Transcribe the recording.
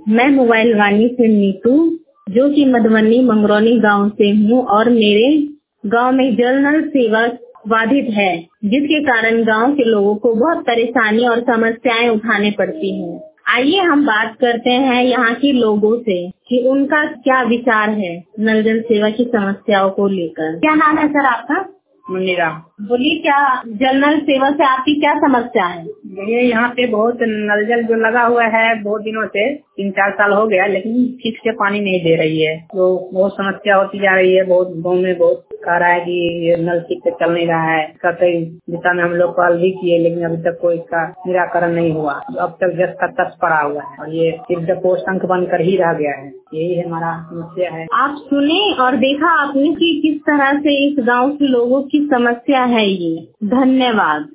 मैं मोबाइल वाणी से नीतू, जो कि मधुबनी मंगरौनी गांव से हूँ और मेरे गांव में जल नल सेवा बाधित है, जिसके कारण गांव के लोगों को बहुत परेशानी और समस्याएं उठाने पड़ती हैं। आइए हम बात करते हैं यहाँ के लोगों से कि उनका क्या विचार है नल जल सेवा की समस्याओं को लेकर। क्या नाम है सर आपका? मुन्नीरा। बोलिए, क्या जल नल सेवा से आपकी क्या समस्या है? ये यहाँ पे बहुत नल जल जो लगा हुआ है बहुत दिनों से 3-4 साल हो गया, लेकिन ठीक से पानी नहीं दे रही है, तो बहुत समस्या होती जा रही है। बहुत गाँव में बहुत कह रहा है कि ये नल ठीक से चल नहीं रहा है। इसका कई दिशा में हम लोग कॉल भी किए, लेकिन अभी तक कोई इसका निराकरण नहीं हुआ। अब तक जस का तस पड़ा हुआ है और ये सिर्फ डिपो शंख बनकर ही रह गया है। यही है हमारा समस्या है। आप सुने और देखा आपने कि किस तरह से इस गांव के लोगों की समस्या है ये। धन्यवाद।